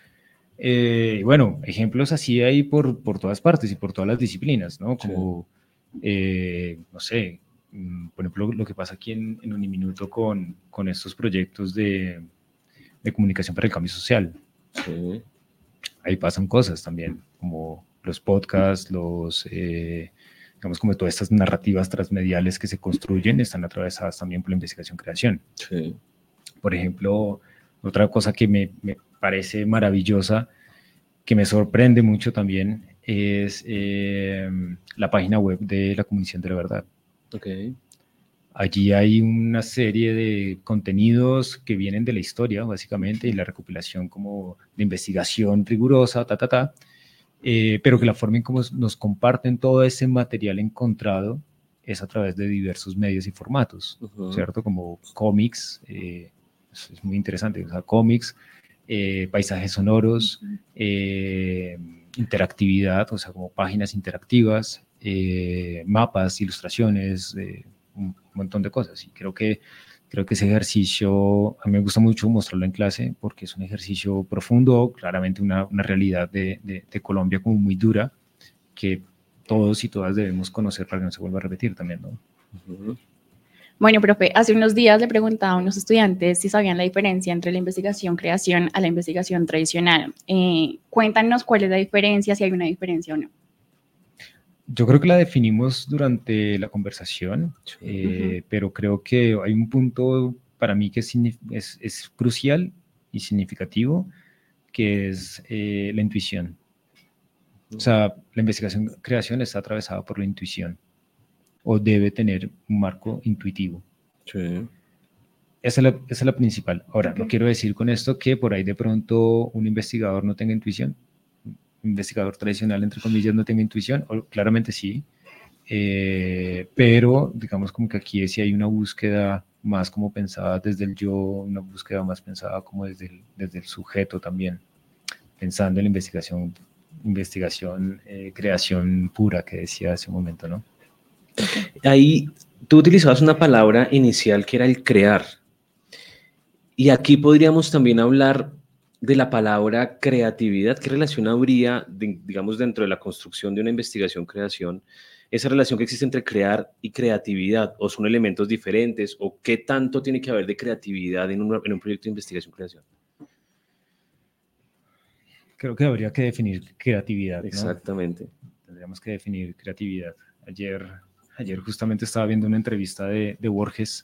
[SPEAKER 3] Eh, bueno, ejemplos así hay por, por todas partes y por todas las disciplinas, ¿no? Como, sí. eh, no sé, por ejemplo, lo que pasa aquí en, en Uniminuto con, con estos proyectos de, de comunicación para el cambio social.
[SPEAKER 2] Sí.
[SPEAKER 3] Ahí pasan cosas también, como los podcasts, los, eh, digamos, como todas estas narrativas transmediales que se construyen están atravesadas también por la investigación-creación.
[SPEAKER 2] Sí.
[SPEAKER 3] Por ejemplo, otra cosa que me, me parece maravillosa, que me sorprende mucho también, es eh, la página web de la Comisión de la Verdad.
[SPEAKER 2] Okay.
[SPEAKER 3] Allí hay una serie de contenidos que vienen de la historia, básicamente, y la recopilación como de investigación rigurosa, ta, ta, ta, eh, pero que la forma en cómo nos comparten todo ese material encontrado es a través de diversos medios y formatos, uh-huh. ¿cierto? Como cómics, eh, es, es muy interesante, o sea, cómics, eh, paisajes sonoros, uh-huh. eh, interactividad, o sea, como páginas interactivas, eh, mapas, ilustraciones, eh, un montón de cosas. Y creo que, creo que ese ejercicio, a mí me gusta mucho mostrarlo en clase porque es un ejercicio profundo, claramente una, una realidad de, de, de Colombia como muy dura, que todos y todas debemos conocer para que no se vuelva a repetir también, ¿no?
[SPEAKER 4] Uh-huh. Bueno, profe, hace unos días le preguntaba a unos estudiantes si sabían la diferencia entre la investigación-creación a la investigación tradicional. Eh, cuéntanos cuál es la diferencia, si hay una diferencia o no.
[SPEAKER 3] Yo creo que la definimos durante la conversación, eh, uh-huh. pero creo que hay un punto para mí que es, es, es crucial y significativo, que es eh, la intuición. Uh-huh. O sea, la investigación-creación está atravesada por la intuición, o debe tener un marco intuitivo.
[SPEAKER 2] Sí.
[SPEAKER 3] Esa es la, esa es la principal. Ahora, okay. no quiero decir con esto que por ahí de pronto un investigador no tenga intuición. Un investigador tradicional, entre comillas, no tenga intuición, o claramente sí, eh, pero digamos como que aquí sí hay una búsqueda más como pensada desde el yo, una búsqueda más pensada como desde el, desde el sujeto también, pensando en la investigación, investigación, eh, creación pura que decía hace un momento, ¿no?
[SPEAKER 2] Ahí tú utilizabas una palabra inicial que era el crear, y aquí podríamos también hablar de la palabra creatividad. ¿Qué relación habría, de, digamos, dentro de la construcción de una investigación-creación, esa relación que existe entre crear y creatividad? ¿O son elementos diferentes? ¿O qué tanto tiene que haber de creatividad en un, en un proyecto de investigación-creación?
[SPEAKER 3] Creo que habría que definir creatividad, ¿no?
[SPEAKER 2] Exactamente.
[SPEAKER 3] Tendríamos que definir creatividad. Ayer, ayer justamente estaba viendo una entrevista de, de Borges,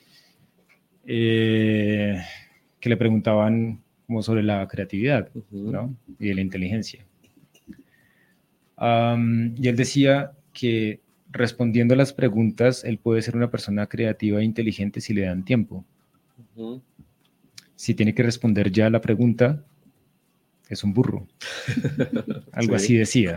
[SPEAKER 3] eh, que le preguntaban como sobre la creatividad, uh-huh. ¿no? Y de la inteligencia. Um, y él decía que respondiendo a las preguntas, él puede ser una persona creativa e inteligente si le dan tiempo. Uh-huh. Si tiene que responder ya a la pregunta, es un burro. Algo sí. así decía.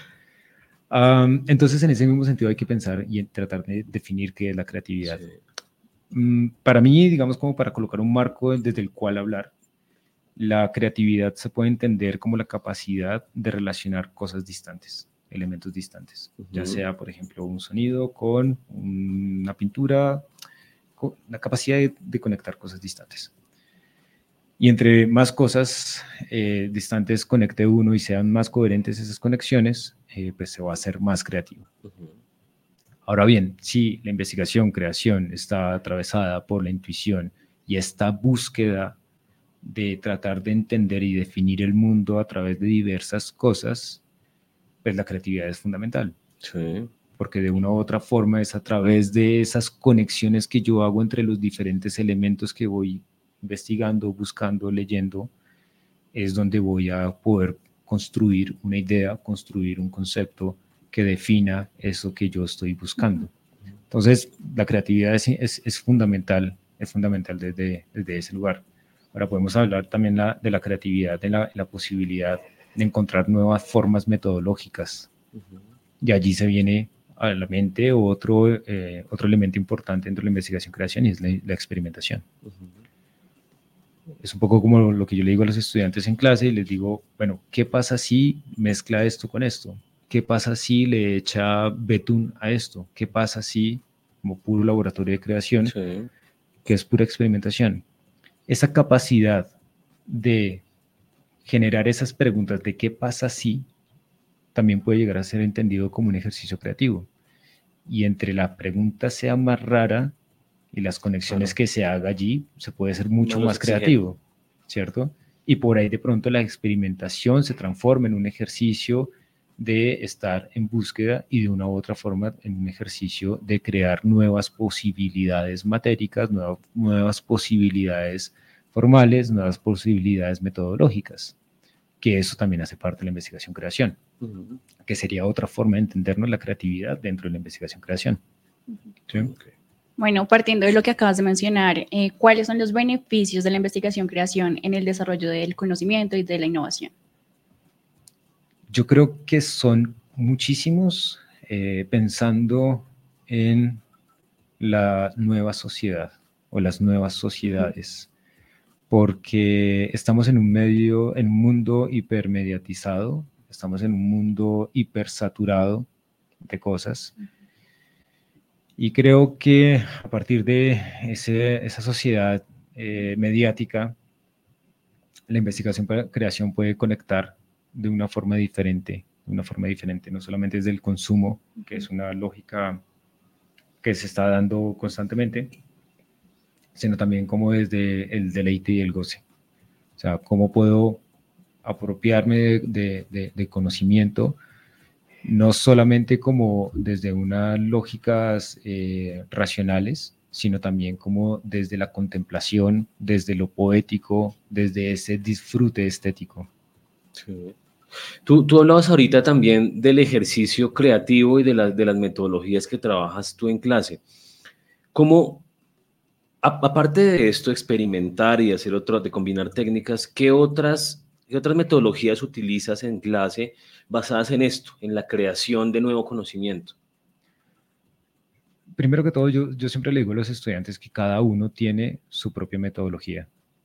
[SPEAKER 3] Um, entonces, en ese mismo sentido hay que pensar y tratar de definir qué es la creatividad. Sí. Um, para mí, digamos, como para colocar un marco desde el cual hablar, la creatividad se puede entender como la capacidad de relacionar cosas distantes, elementos distantes, uh-huh. ya sea, por ejemplo, un sonido con una pintura, con la capacidad de, de conectar cosas distantes. Y entre más cosas eh, distantes conecte uno y sean más coherentes esas conexiones, eh, pues se va a hacer más creativo. Uh-huh. Ahora bien, si la investigación, creación está atravesada por la intuición y esta búsqueda de tratar de entender y definir el mundo a través de diversas cosas, pues la creatividad es fundamental.
[SPEAKER 2] Sí.
[SPEAKER 3] Porque de una u otra forma es a través de esas conexiones que yo hago entre los diferentes elementos que voy investigando, buscando, leyendo, es donde voy a poder construir una idea, construir un concepto que defina eso que yo estoy buscando. Entonces, la creatividad es, es, es fundamental, es fundamental desde, desde ese lugar. Ahora podemos hablar también la, de la creatividad, de la, la posibilidad de encontrar nuevas formas metodológicas. Uh-huh. Y allí se viene a la mente otro, eh, otro elemento importante dentro de la investigación-creación y es la, la experimentación. Uh-huh. Es un poco como lo que yo le digo a los estudiantes en clase y les digo, bueno, ¿qué pasa si mezcla esto con esto? ¿Qué pasa si le echa betún a esto? ¿Qué pasa si, como puro laboratorio de creación, sí. que es pura experimentación? Esa capacidad de generar esas preguntas de qué pasa si, también puede llegar a ser entendido como un ejercicio creativo. Y entre la pregunta sea más rara y las conexiones claro. que se haga allí, se puede ser mucho no más creativo. ¿cierto? Y por ahí de pronto la experimentación se transforma en un ejercicio de estar en búsqueda y de una u otra forma en un ejercicio de crear nuevas posibilidades matéricas, nueva, nuevas posibilidades formales, nuevas posibilidades metodológicas, que eso también hace parte de la investigación-creación, uh-huh. que sería otra forma de entendernos la creatividad dentro de la investigación-creación. Uh-huh. ¿Sí? Okay.
[SPEAKER 4] Bueno, partiendo de lo que acabas de mencionar, eh, ¿cuáles son los beneficios de la investigación-creación en el desarrollo del conocimiento y de la innovación?
[SPEAKER 3] Yo creo que son muchísimos, eh, pensando en la nueva sociedad o las nuevas sociedades, porque estamos en un medio, en un mundo hipermediatizado, estamos en un mundo hipersaturado de cosas, y creo que a partir de ese, esa sociedad eh, mediática, la investigación para creación puede conectar de una forma diferente, de una forma diferente, no solamente desde el consumo, que es una lógica que se está dando constantemente, sino también como desde el deleite y el goce. O sea, cómo puedo apropiarme de, de, de, de conocimiento, no solamente como desde unas lógicas eh, racionales, sino también como desde la contemplación, desde lo poético, desde ese disfrute estético.
[SPEAKER 2] Sí. Tú, tú hablabas ahorita también del ejercicio creativo y de, la, de las metodologías que trabajas tú en clase. ¿Cómo, a, aparte de esto, experimentar y hacer otro, de combinar técnicas, ¿qué otras, qué otras metodologías utilizas en clase basadas en esto, en la creación de nuevo conocimiento?
[SPEAKER 3] Primero que todo, yo, yo siempre le digo a los estudiantes que cada uno tiene su propia metodología.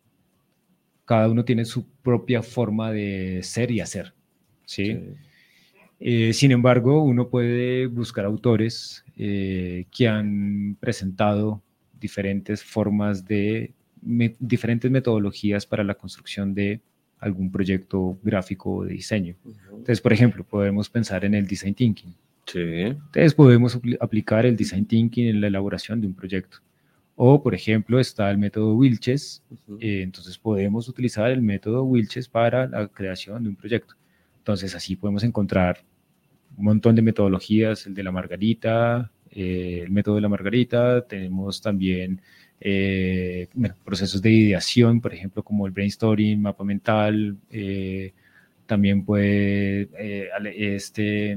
[SPEAKER 3] Cada uno tiene su propia forma de ser y hacer, ¿sí? Sí. Eh, sin embargo, uno puede buscar autores eh, que han presentado diferentes formas de, me, diferentes metodologías para la construcción de algún proyecto gráfico o de diseño. Uh-huh. Entonces, por ejemplo, podemos pensar en el design thinking.
[SPEAKER 2] Sí.
[SPEAKER 3] Entonces, podemos apl- aplicar el design thinking en la elaboración de un proyecto. O, por ejemplo, está el método Wilches, uh-huh. eh, entonces podemos utilizar el método Wilches para la creación de un proyecto. Entonces, así podemos encontrar un montón de metodologías, el de la margarita, eh, el método de la margarita, tenemos también eh, bueno, procesos de ideación, por ejemplo, como el brainstorming, mapa mental, eh, también puede, eh, este,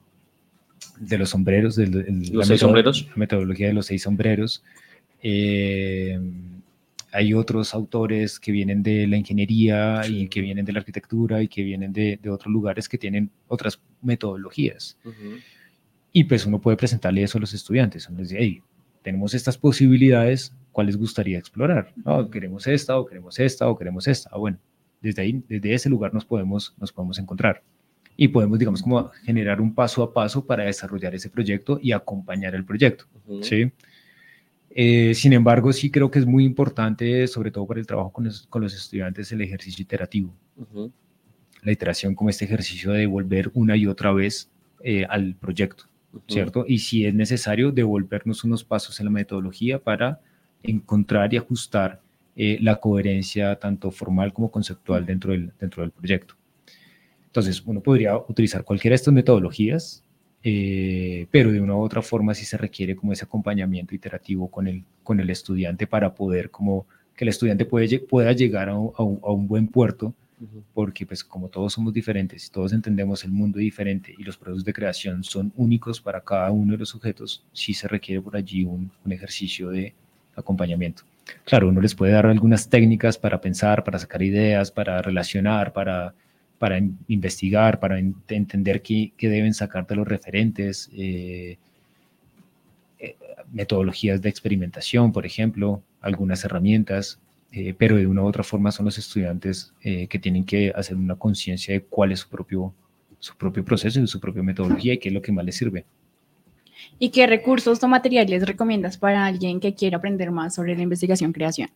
[SPEAKER 3] de los sombreros, de, de,
[SPEAKER 2] los
[SPEAKER 3] la
[SPEAKER 2] seis sombreros.
[SPEAKER 3] metodología de los seis sombreros. Eh, hay otros autores que vienen de la ingeniería sí. y que vienen de la arquitectura y que vienen de, de otros lugares que tienen otras metodologías. Uh-huh. Y pues uno puede presentarle eso a los estudiantes. Uno dice, hey, tenemos estas posibilidades, ¿cuál les gustaría explorar? No, queremos esta, o queremos esta, o queremos esta. Bueno, desde ahí, desde ese lugar nos podemos, nos podemos encontrar. Y podemos, digamos, como generar un paso a paso para desarrollar ese proyecto y acompañar el proyecto, uh-huh. ¿sí? Eh, sin embargo, sí creo que es muy importante, sobre todo para el trabajo con los, con los estudiantes, el ejercicio iterativo. Uh-huh. La iteración como este ejercicio de volver una y otra vez eh, al proyecto, uh-huh. ¿cierto? Y si es necesario, devolvernos unos pasos en la metodología para encontrar y ajustar eh, la coherencia tanto formal como conceptual dentro del, dentro del proyecto. Entonces, uno podría utilizar cualquiera de estas metodologías, Eh, pero de una u otra forma sí se requiere como ese acompañamiento iterativo con el, con el estudiante para poder como que el estudiante puede, pueda llegar a un, a, un, a un buen puerto, uh-huh. porque pues como todos somos diferentes, todos entendemos el mundo diferente y los procesos de creación son únicos para cada uno de los sujetos, sí se requiere por allí un, un ejercicio de acompañamiento. Claro, uno les puede dar algunas técnicas para pensar, para sacar ideas, para relacionar, para... para investigar, para ent- entender qué, qué deben sacar de los referentes, eh, eh, metodologías de experimentación, por ejemplo, algunas herramientas, eh, pero de una u otra forma son los estudiantes eh, que tienen que hacer una conciencia de cuál es su propio, su propio proceso y su propia metodología y qué es lo que más les sirve.
[SPEAKER 4] ¿Y qué recursos o materiales recomiendas para alguien que quiera aprender más sobre la investigación-creación?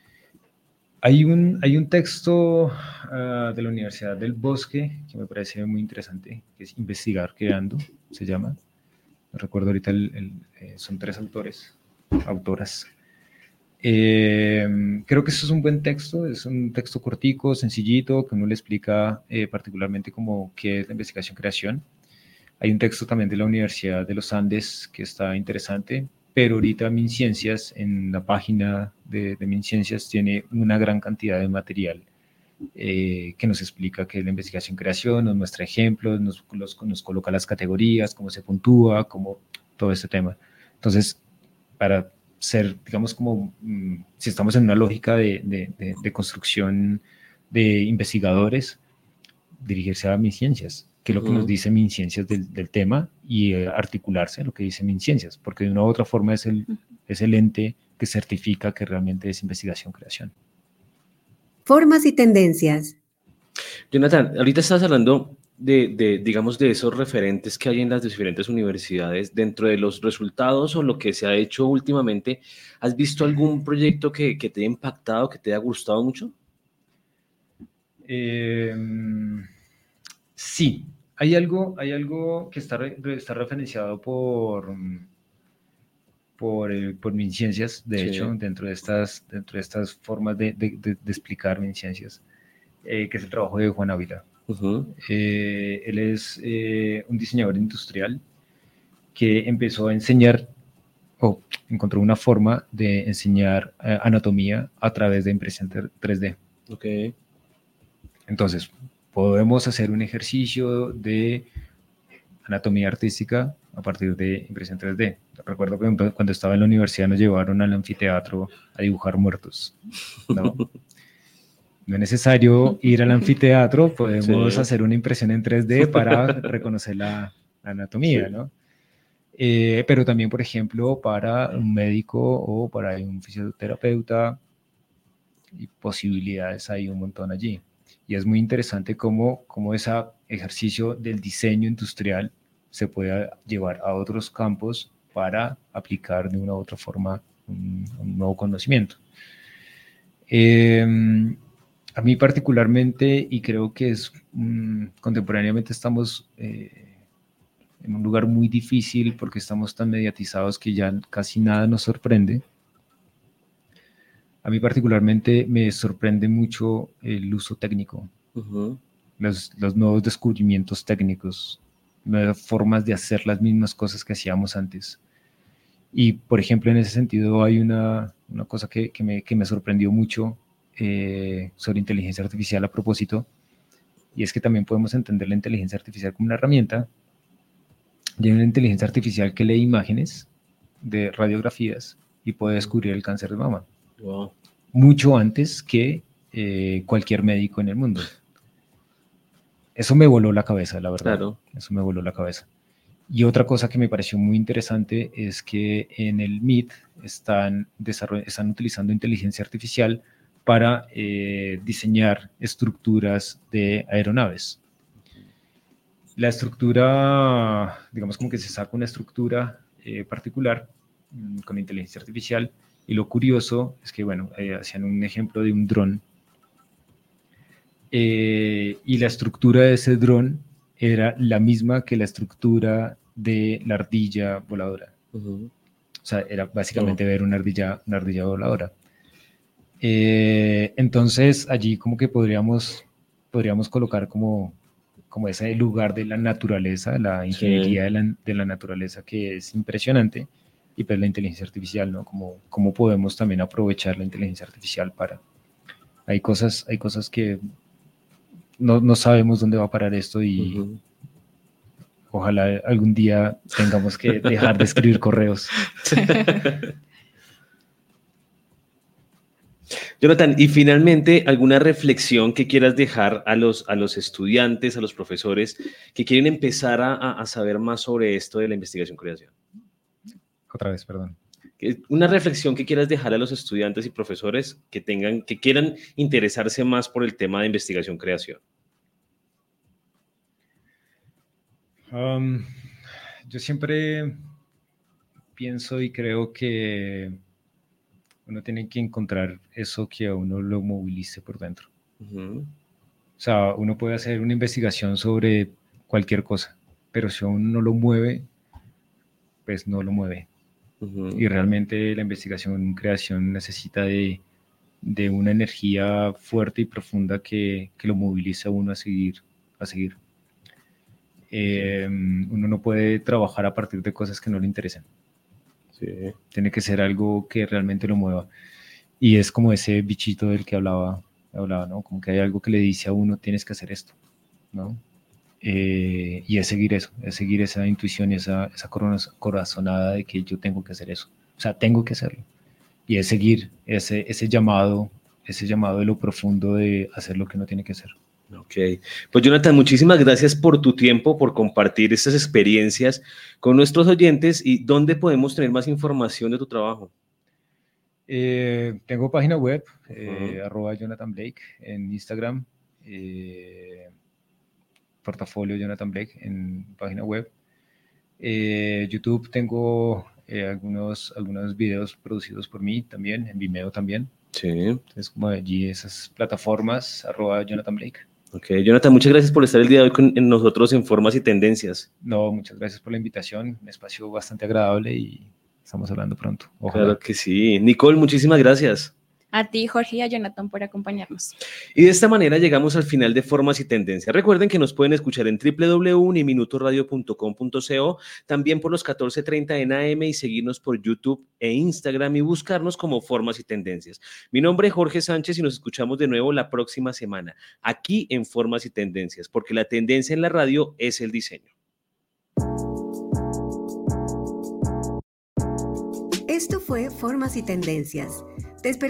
[SPEAKER 3] Hay un, hay un texto uh, de la Universidad del Bosque que me parece muy interesante, que es Investigar Creando, se llama. No recuerdo ahorita, el, el, eh, son tres autores, autoras. Eh, creo que eso es un buen texto, es un texto cortico, sencillito, que uno le explica eh, particularmente como qué es la investigación-creación. Hay un texto también de la Universidad de los Andes que está interesante, pero ahorita MinCiencias, en la página de, de MinCiencias, tiene una gran cantidad de material eh, que nos explica qué es la investigación-creación, nos muestra ejemplos, nos, los, nos coloca las categorías, cómo se puntúa, cómo todo este tema. Entonces, para ser, digamos, como mmm, si estamos en una lógica de, de, de, de construcción de investigadores, dirigirse a MinCiencias, que es lo que nos dice MinCiencias del, del tema, y eh, articularse a lo que dice MinCiencias, porque de una u otra forma es el, es el ente que certifica que realmente es investigación-creación.
[SPEAKER 1] Formas y tendencias.
[SPEAKER 2] Jonathan, ahorita estás hablando de, de, digamos, de esos referentes que hay en las diferentes universidades. Dentro de los resultados o lo que se ha hecho últimamente, ¿has visto algún proyecto que, que te haya impactado, que te haya gustado mucho?
[SPEAKER 3] Eh, sí, hay algo, hay algo que está, re, está referenciado por, por, eh, por MinCiencias, de sí. hecho, dentro de estas, dentro de estas formas de, de, de, de explicar MinCiencias, eh, que es el trabajo de Juan Ávila. Uh-huh. eh, él es eh, un diseñador industrial que empezó a enseñar, o encontró una forma de enseñar eh, anatomía a través de impresión tres D.
[SPEAKER 2] Okay.
[SPEAKER 3] Entonces, podemos hacer un ejercicio de anatomía artística a partir de impresión tres D. Recuerdo que cuando estaba en la universidad nos llevaron al anfiteatro a dibujar muertos, ¿no? No es necesario ir al anfiteatro, podemos sí. hacer una impresión en tres D para reconocer la, la anatomía, sí. ¿no? Eh, pero también, por ejemplo, para un médico o para un fisioterapeuta, y posibilidades hay un montón allí. Y es muy interesante cómo, cómo ese ejercicio del diseño industrial se puede llevar a otros campos para aplicar de una u otra forma un, un nuevo conocimiento. Eh, a mí particularmente, y creo que es um, contemporáneamente estamos eh, en un lugar muy difícil porque estamos tan mediatizados que ya casi nada nos sorprende. A mí particularmente me sorprende mucho el uso técnico, uh-huh. los, los nuevos descubrimientos técnicos, nuevas formas de hacer las mismas cosas que hacíamos antes. Y, por ejemplo, en ese sentido hay una, una cosa que, que, me, que me sorprendió mucho eh, sobre inteligencia artificial a propósito, y es que también podemos entender la inteligencia artificial como una herramienta. Y hay una inteligencia artificial que lee imágenes de radiografías y puede descubrir el cáncer de mama.
[SPEAKER 2] Wow.
[SPEAKER 3] Mucho antes que eh, cualquier médico en el mundo. Eso me voló la cabeza, la verdad.
[SPEAKER 2] Claro.
[SPEAKER 3] Eso me voló la cabeza. Y otra cosa que me pareció muy interesante es que en el M I T están, están utilizando inteligencia artificial para eh, diseñar estructuras de aeronaves. La estructura, digamos como que se saca una estructura eh, particular mmm, con inteligencia artificial. Y lo curioso es que, bueno, eh, hacían un ejemplo de un dron eh, y la estructura de ese dron era la misma que la estructura de la ardilla voladora. Uh-huh. O sea, era básicamente uh-huh. ver una ardilla, una ardilla voladora. Eh, entonces, allí como que podríamos, podríamos colocar como, como ese lugar de la naturaleza, la ingeniería sí. de, la, de la naturaleza, que es impresionante. Y pues la inteligencia artificial, ¿no? Cómo, cómo podemos también aprovechar la inteligencia artificial para... Hay cosas, hay cosas que no, no sabemos dónde va a parar esto y uh-huh. ojalá algún día tengamos que dejar de escribir correos.
[SPEAKER 2] Jonathan, y finalmente, ¿alguna reflexión que quieras dejar a los, a los estudiantes, a los profesores que quieren empezar a, a saber más sobre esto de la investigación-creación?
[SPEAKER 3] Otra vez, perdón.
[SPEAKER 2] Una reflexión que quieras dejar a los estudiantes y profesores que tengan, que quieran interesarse más por el tema de investigación-creación.
[SPEAKER 3] Um, yo siempre pienso y creo que uno tiene que encontrar eso que a uno lo movilice por dentro. Uh-huh. O sea, uno puede hacer una investigación sobre cualquier cosa, pero si a uno no lo mueve, pues no lo mueve. Uh-huh. Y realmente la investigación, creación necesita de, de una energía fuerte y profunda que, que lo moviliza a uno a seguir. A seguir. Eh, uno no puede trabajar a partir de cosas que no le interesan. Sí. Tiene que ser algo que realmente lo mueva. Y es como ese bichito del que hablaba, hablaba, ¿no? Como que hay algo que le dice a uno, tienes que hacer esto, ¿no? Eh, y es seguir eso, es seguir esa intuición, esa, esa corazonada de que yo tengo que hacer eso. O sea, tengo que hacerlo. Y es seguir ese, ese llamado, ese llamado de lo profundo de hacer lo que uno tiene que hacer.
[SPEAKER 2] Ok, pues Jonathan, muchísimas gracias por tu tiempo, por compartir estas experiencias con nuestros oyentes. ¿Y dónde podemos tener más información de tu trabajo?
[SPEAKER 3] Eh, tengo página web, eh, uh-huh. arroba Jonathan Blake en Instagram, eh, portafolio Jonathan Blake en página web. Eh, YouTube tengo eh, algunos, algunos videos producidos por mí también, en Vimeo también.
[SPEAKER 2] Sí.
[SPEAKER 3] Entonces, como allí esas plataformas, arroba Jonathan Blake.
[SPEAKER 2] Ok, Jonathan, muchas gracias por estar el día de hoy con en nosotros en Formas y Tendencias.
[SPEAKER 3] No, muchas gracias por la invitación, un espacio bastante agradable y estamos hablando pronto.
[SPEAKER 2] Ojalá. Claro que sí. Nicole, muchísimas gracias.
[SPEAKER 4] A ti, Jorge, y a Jonathan por acompañarnos.
[SPEAKER 2] Y de esta manera llegamos al final de Formas y Tendencias. Recuerden que nos pueden escuchar en doble u doble u doble u punto uniminutoradio punto com punto co, también por los catorce treinta en A M y seguirnos por YouTube e Instagram y buscarnos como Formas y Tendencias. Mi nombre es Jorge Sánchez y nos escuchamos de nuevo la próxima semana, aquí en Formas y Tendencias, porque la tendencia en la radio es el diseño.
[SPEAKER 1] Esto fue Formas y Tendencias. Te esperamos.